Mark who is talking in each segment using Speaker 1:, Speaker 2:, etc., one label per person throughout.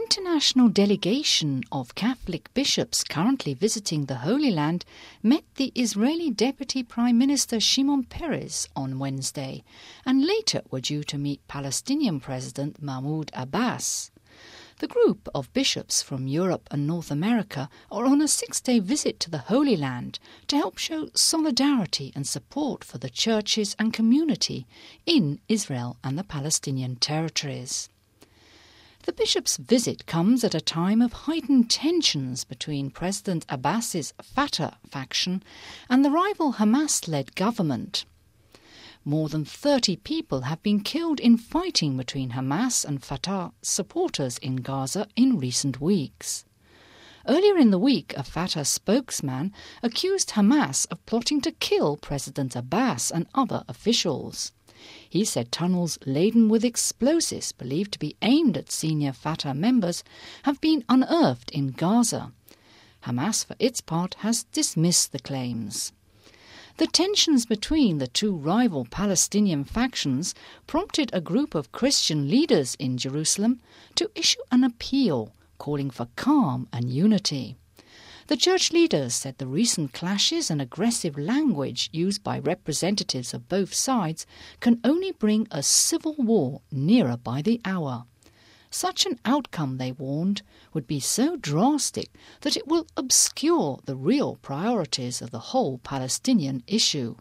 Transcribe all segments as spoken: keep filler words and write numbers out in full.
Speaker 1: international delegation of Catholic bishops currently visiting the Holy Land met the Israeli Deputy Prime Minister Shimon Peres on Wednesday and later were due to meet Palestinian President Mahmoud Abbas. The group of bishops from Europe and North America are on a six-day visit to the Holy Land to help show solidarity and support for the churches and community in Israel and the Palestinian territories. The bishops' visit comes at a time of heightened tensions between President Abbas's Fatah faction and the rival Hamas-led government. More than thirty people have been killed in fighting between Hamas and Fatah supporters in Gaza in recent weeks. Earlier in the week, a Fatah spokesman accused Hamas of plotting to kill President Abbas and other officials. He said tunnels laden with explosives believed to be aimed at senior Fatah members have been unearthed in Gaza. Hamas, for its part, has dismissed the claims. The tensions between the two rival Palestinian factions prompted a group of Christian leaders in Jerusalem to issue an appeal calling for calm and unity. The church leaders said the recent clashes and aggressive language used by representatives of both sides can only bring a civil war nearer by the hour. Such an outcome, they warned, would be so drastic that it will obscure the real priorities of the whole Palestinian issue.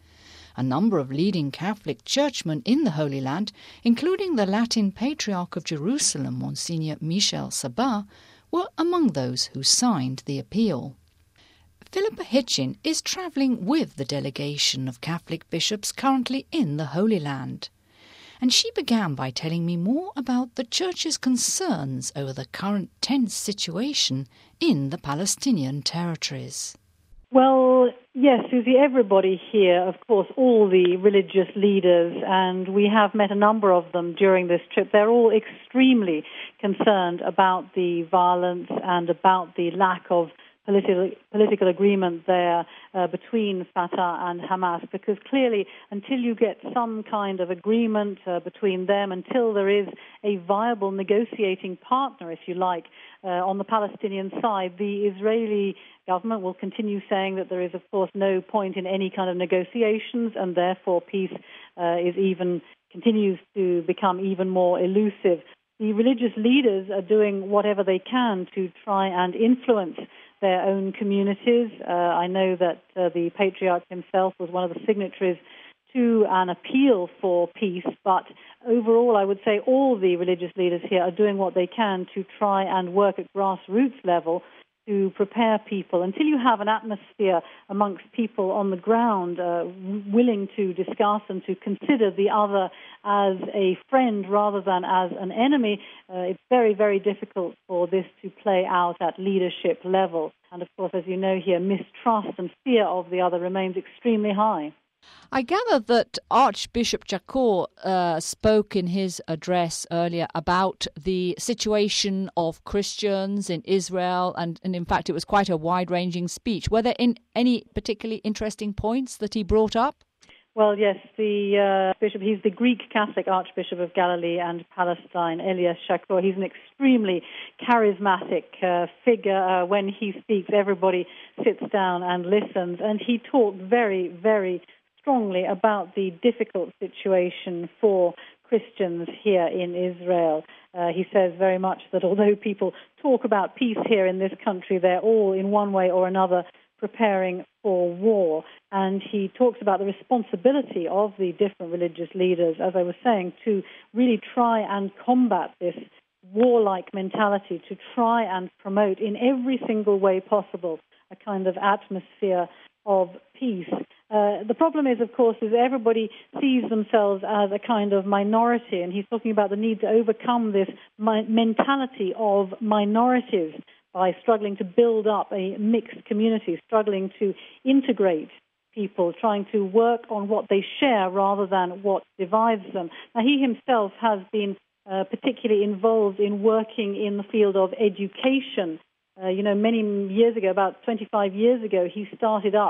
Speaker 1: A number of leading Catholic churchmen in the Holy Land, including the Latin Patriarch of Jerusalem, Monsignor Michel Sabah, were among those who signed the appeal. Philippa Hitchin is travelling with the delegation of Catholic bishops currently in the Holy Land. And she began by telling me more about the Church's concerns over the current tense situation in the Palestinian territories.
Speaker 2: Well, yes, Susie, everybody here, of course, all the religious leaders, and we have met a number of them during this trip, they're all extremely concerned about the violence and about the lack of Political, political agreement there uh, between Fatah and Hamas, because clearly until you get some kind of agreement uh, between them, until there is a viable negotiating partner, if you like, uh, on the Palestinian side, the Israeli government will continue saying that there is, of course, no point in any kind of negotiations, and therefore peace uh, is even continues to become even more elusive. The religious leaders are doing whatever they can to try and influence their own communities. Uh, I know that uh, the Patriarch himself was one of the signatories to an appeal for peace, but overall I would say all the religious leaders here are doing what they can to try and work at grassroots level to prepare people until you have an atmosphere amongst people on the ground uh, willing to discuss and to consider the other as a friend rather than as an enemy. Uh, it's very, very difficult for this to play out at leadership level. And of course, as you know here, mistrust and fear of the other remains extremely high.
Speaker 1: I gather that Archbishop Jacot uh, spoke in his address earlier about the situation of Christians in Israel, and, and in fact it was quite a wide-ranging speech. Were there in any particularly interesting points that he brought up?
Speaker 2: Well, yes, the uh, bishop, he's the Greek Catholic Archbishop of Galilee and Palestine, Elias Shakor. He's an extremely charismatic uh, figure. Uh, when he speaks, everybody sits down and listens, and he talked very, very strongly about the difficult situation for Christians here in Israel. Uh, he says very much that although people talk about peace here in this country, they're all in one way or another preparing for war. And he talks about the responsibility of the different religious leaders, as I was saying, to really try and combat this warlike mentality, to try and promote in every single way possible a kind of atmosphere of peace. Uh, the problem is, of course, is everybody sees themselves as a kind of minority, and he's talking about the need to overcome this mi- mentality of minorities by struggling to build up a mixed community, struggling to integrate people, trying to work on what they share rather than what divides them. Now, he himself has been uh, particularly involved in working in the field of education. Uh, you know, many years ago, about twenty-five years ago, he started up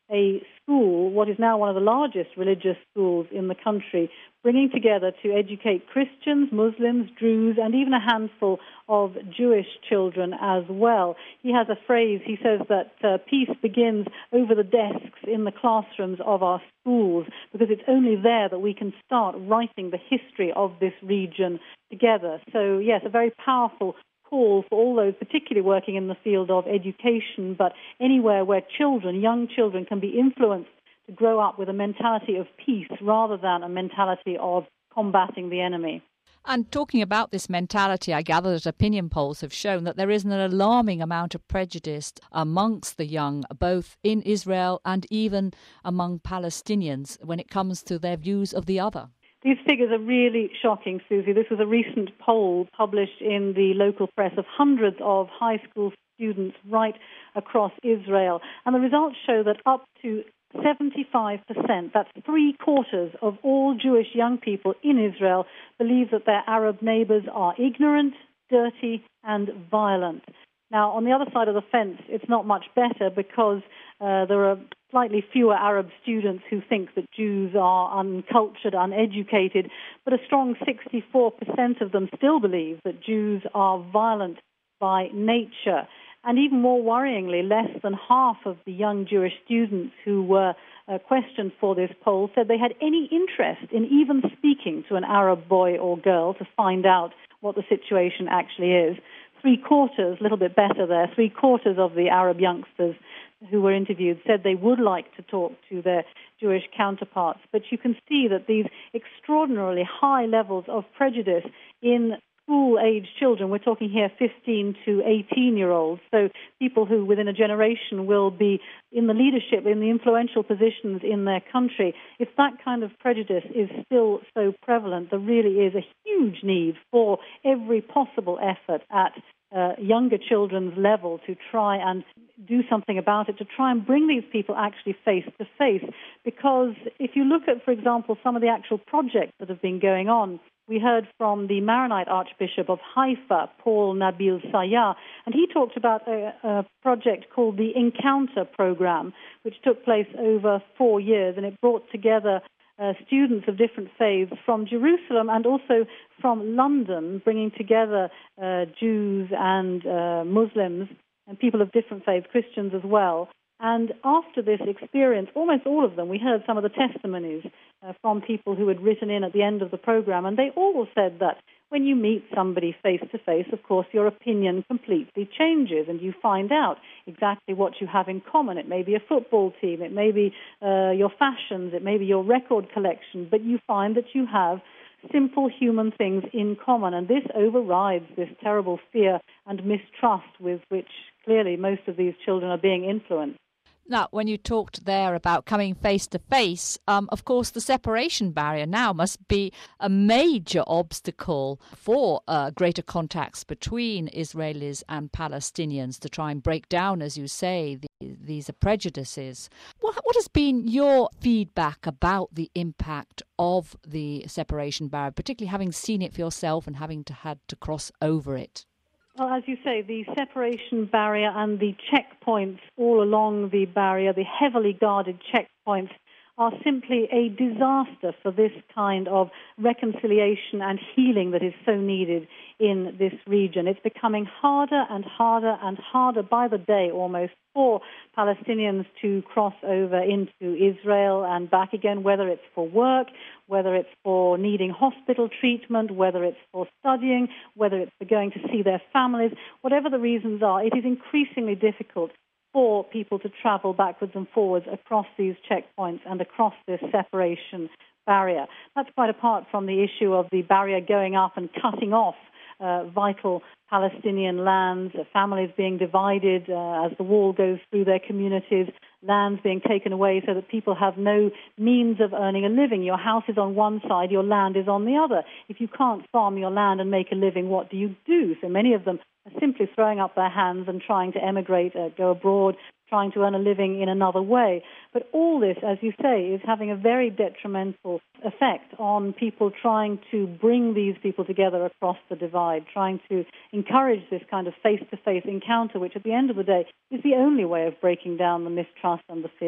Speaker 2: a school, what is now one of the largest religious schools in the country, bringing together to educate Christians, Muslims, Druze, and even a handful of Jewish children as well. He has a phrase, he says that uh, peace begins over the desks in the classrooms of our schools, because it's only there that we can start writing the history of this region together. So, yes, a very powerful call for all those, particularly working in the field of education, but anywhere where children, young children, can be influenced to grow up with a mentality of peace rather than a mentality of combating the enemy.
Speaker 1: And talking about this mentality, I gather that opinion polls have shown that there is an alarming amount of prejudice amongst the young, both in Israel and even among Palestinians, when it comes to their views of the other.
Speaker 2: These figures are really shocking, Susie. This was a recent poll published in the local press of hundreds of high school students right across Israel. And the results show that up to seventy-five percent, that's three quarters of all Jewish young people in Israel, believe that their Arab neighbors are ignorant, dirty, and violent. Now, on the other side of the fence, it's not much better, because uh, there are slightly fewer Arab students who think that Jews are uncultured, uneducated, but a strong sixty-four percent of them still believe that Jews are violent by nature. And even more worryingly, less than half of the young Jewish students who were uh, questioned for this poll said they had any interest in even speaking to an Arab boy or girl to find out what the situation actually is. Three quarters, a little bit better there, three quarters of the Arab youngsters who were interviewed said they would like to talk to their Jewish counterparts. But you can see that these extraordinarily high levels of prejudice in school-age children, we're talking here fifteen to eighteen-year-olds, so people who within a generation will be in the leadership, in the influential positions in their country. If that kind of prejudice is still so prevalent, there really is a huge need for every possible effort at uh, younger children's level to try and do something about it, to try and bring these people actually face to face. Because if you look at, for example, some of the actual projects that have been going on, we heard from the Maronite Archbishop of Haifa, Paul Nabil Sayah, and he talked about a, a project called the Encounter Program, which took place over four years, and it brought together uh, students of different faiths from Jerusalem and also from London, bringing together uh, Jews and uh, Muslims and people of different faiths, Christians as well. And after this experience, almost all of them, we heard some of the testimonies uh, from people who had written in at the end of the program, and they all said that when you meet somebody face-to-face, of course, your opinion completely changes, and you find out exactly what you have in common. It may be a football team, it may be uh, your fashions, it may be your record collection, but you find that you have simple human things in common, and this overrides this terrible fear and mistrust with which clearly most of these children are being influenced.
Speaker 1: Now, when you talked there about coming face to face, um, of course, the separation barrier now must be a major obstacle for uh, greater contacts between Israelis and Palestinians to try and break down, as you say, the, these prejudices. What, what has been your feedback about the impact of the separation barrier, particularly having seen it for yourself and having to had to cross over it?
Speaker 2: Well, as you say, the separation barrier and the checkpoints all along the barrier, the heavily guarded checkpoints, are simply a disaster for this kind of reconciliation and healing that is so needed in this region. It's becoming harder and harder and harder by the day almost for Palestinians to cross over into Israel and back again, whether it's for work, whether it's for needing hospital treatment, whether it's for studying, whether it's for going to see their families. Whatever the reasons are, it is increasingly difficult for people to travel backwards and forwards across these checkpoints and across this separation barrier. That's quite apart from the issue of the barrier going up and cutting off uh, vital Palestinian lands, uh, families being divided uh, as the wall goes through their communities, lands being taken away so that people have no means of earning a living. Your house is on one side, your land is on the other. If you can't farm your land and make a living, what do you do? So many of them are simply throwing up their hands and trying to emigrate, uh, go abroad, trying to earn a living in another way. But all this, as you say, is having a very detrimental effect on people trying to bring these people together across the divide, trying to encourage this kind of face-to-face encounter, which at the end of the day is the only way of breaking down the mistrust and the fear.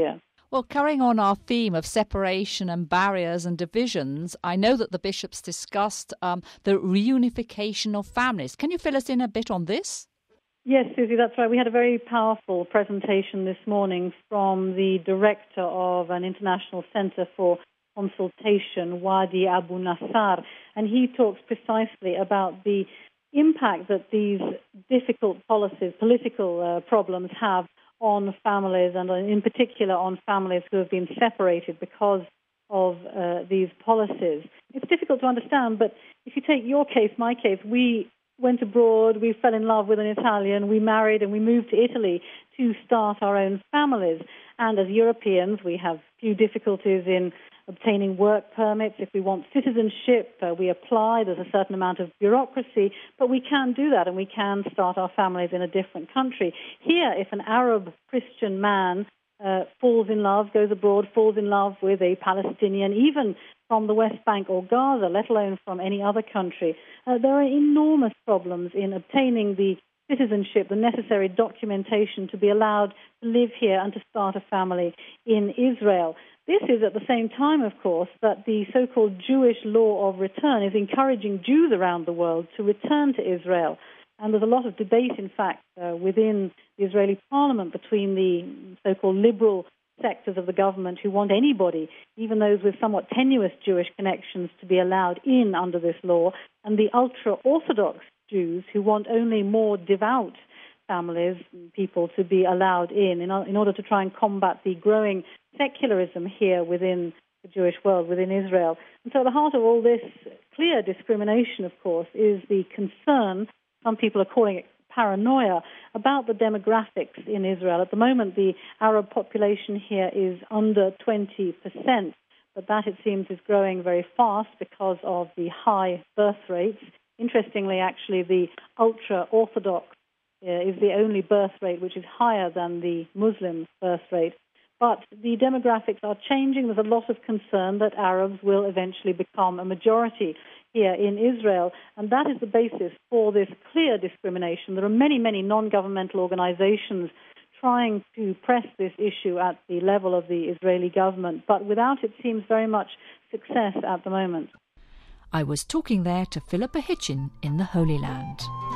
Speaker 1: Well, carrying on our theme of separation and barriers and divisions, I know that the bishops discussed um, the reunification of families. Can you fill us in a bit on this?
Speaker 2: Yes, Susie, that's right. We had a very powerful presentation this morning from the director of an international centre for consultation, Wadi Abu Nassar, and he talks precisely about the impact that these difficult policies, political uh, problems have on families, and in particular on families who have been separated because of uh, these policies. It's difficult to understand, but if you take your case, my case, we went abroad, we fell in love with an Italian, we married and we moved to Italy to start our own families. And as Europeans, we have few difficulties in obtaining work permits. If we want citizenship, uh, we apply. There's a certain amount of bureaucracy, but we can do that and we can start our families in a different country. Here, if an Arab Christian man uh, falls in love, goes abroad, falls in love with a Palestinian, even from the West Bank or Gaza, let alone from any other country, uh, there are enormous problems in obtaining the citizenship, the necessary documentation to be allowed to live here and to start a family in Israel. This is at the same time, of course, that the so-called Jewish law of return is encouraging Jews around the world to return to Israel. And there's a lot of debate, in fact, uh, within the Israeli parliament between the so-called liberal sectors of the government who want anybody, even those with somewhat tenuous Jewish connections, to be allowed in under this law, and the ultra-Orthodox Jews who want only more devout families, people to be allowed in, in, in order to try and combat the growing secularism here within the Jewish world, within Israel. And so at the heart of all this clear discrimination, of course, is the concern, some people are calling it paranoia, about the demographics in Israel. At the moment, the Arab population here is under twenty percent, but that, it seems, is growing very fast because of the high birth rates. Interestingly, actually, the ultra-Orthodox uh, is the only birth rate which is higher than the Muslim birth rate. But the demographics are changing. There's a lot of concern that Arabs will eventually become a majority here in Israel, and that is the basis for this clear discrimination. There are many, many non-governmental organizations trying to press this issue at the level of the Israeli government, but without, it seems, very much success at the moment.
Speaker 1: I was talking there to Philippa Hitchin in the Holy Land.